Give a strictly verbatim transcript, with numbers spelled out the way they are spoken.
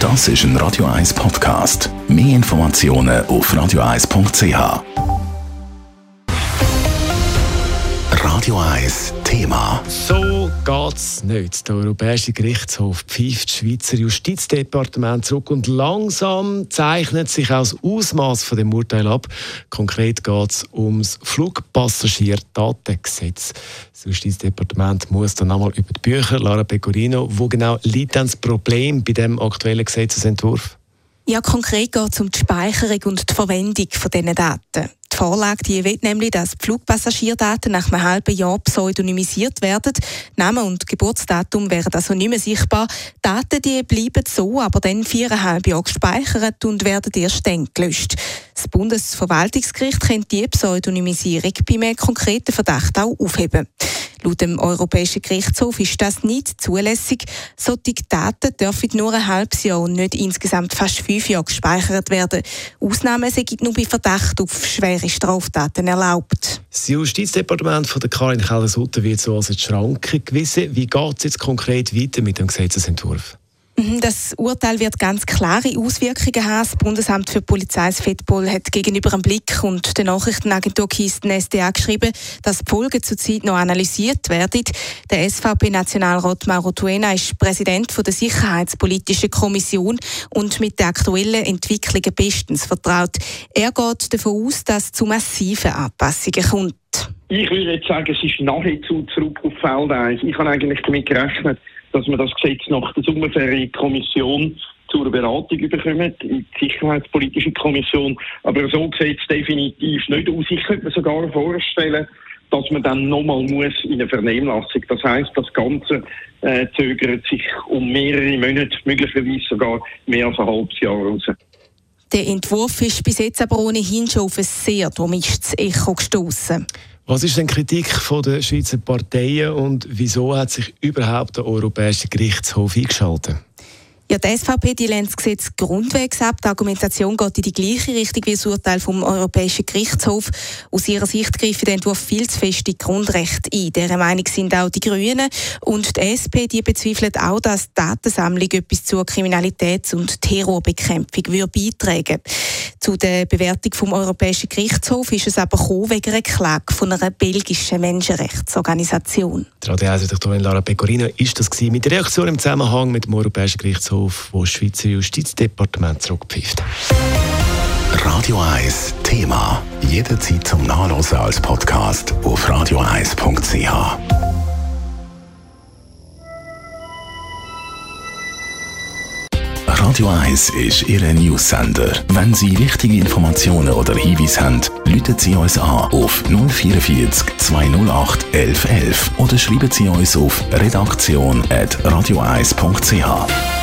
Das ist ein Radio eins Podcast. Mehr Informationen auf radio eins punkt c h. Radio eins Thema. So geht's nicht. Der Europäische Gerichtshof pfeift das Schweizer Justizdepartement zurück und langsam zeichnet sich auch das Ausmaß von dem Urteil ab. Konkret geht es ums Flugpassagierdatengesetz. Das Justizdepartement muss dann einmal über die Bücher. Lara Pecorino, wo genau liegt denn das Problem bei dem aktuellen Gesetzesentwurf? Ja, konkret geht es um die Speicherung und die Verwendung von diesen Daten. Die Vorlage die will nämlich, dass die Flugpassagierdaten nach einem halben Jahr pseudonymisiert werden. Name und Geburtsdatum wären also nicht mehr sichtbar. Daten die bleiben so, aber dann viereinhalb Jahre gespeichert und werden erst dann gelöscht. Das Bundesverwaltungsgericht könnte die Pseudonymisierung bei einem konkreten Verdacht auch aufheben. Laut dem Europäischen Gerichtshof ist das nicht zulässig. Solche Daten dürfen nur ein halbes Jahr und nicht insgesamt fast fünf Jahre gespeichert werden. Ausnahmen sind nur bei Verdacht auf schwere Straftaten erlaubt. Das Justizdepartement von der Karin Keller-Sutter wird so als Schranke gewiesen. Wie geht es jetzt konkret weiter mit dem Gesetzesentwurf? Das Urteil wird ganz klare Auswirkungen haben. Das Bundesamt für Polizei Fedpol hat gegenüber dem Blick und der Nachrichtenagentur Kisten S D A geschrieben, dass die Folgen zurzeit noch analysiert werden. Der S V P-Nationalrat Mauro Tuena ist Präsident der Sicherheitspolitischen Kommission und mit den aktuellen Entwicklungen bestens vertraut. Er geht davon aus, dass es zu massiven Anpassungen kommt. Ich würde jetzt sagen, es ist nahezu zurück auf Feld eins. Ich habe eigentlich damit gerechnet, dass wir das Gesetz nach der Sommerferien Kommission zur Beratung bekommen, in die Sicherheitspolitische Kommission. Aber so sieht es definitiv nicht aus. Ich könnte mir sogar vorstellen, dass man dann nochmal muss in eine Vernehmlassung. Das heisst, das Ganze äh, zögert sich um mehrere Monate, möglicherweise sogar mehr als ein halbes Jahr raus. Der Entwurf ist bis jetzt aber ohnehin schon auf ein sehr durchmischtes Echo gestossen. Was ist denn die Kritik der Schweizer Parteien und wieso hat sich überhaupt der Europäische Gerichtshof eingeschaltet? Ja, die S V P die lehnt das Gesetz grundwegs ab. Die Argumentation geht in die gleiche Richtung wie das Urteil vom Europäischen Gerichtshof. Aus ihrer Sicht greift der Entwurf viel zu fest in die Grundrechte ein. Dieser Meinung sind auch die Grünen. Und die S P die bezweifelt auch, dass die Datensammlung etwas zur Kriminalitäts- und Terrorbekämpfung beitragen würde. Zu der Bewertung vom Europäischen Gerichtshof ist es aber gekommen wegen einer Klage von einer belgischen Menschenrechtsorganisation. Die Radio eins-Redaktorin Lara Pecorino ist das gewesen, mit der Reaktion im Zusammenhang mit dem Europäischen Gerichtshof, wo das Schweizer Justizdepartement zurückpfeift. Radio eins Thema. Jederzeit zum Nachlesen als Podcast auf radio eins punkt c h. Radio eins ist Ihr News-Sender. Wenn Sie wichtige Informationen oder Hinweise haben, rufen Sie uns an auf null vierundvierzig zweihundertacht elf elf oder schreiben Sie uns auf redaktion at radio eins punkt c h.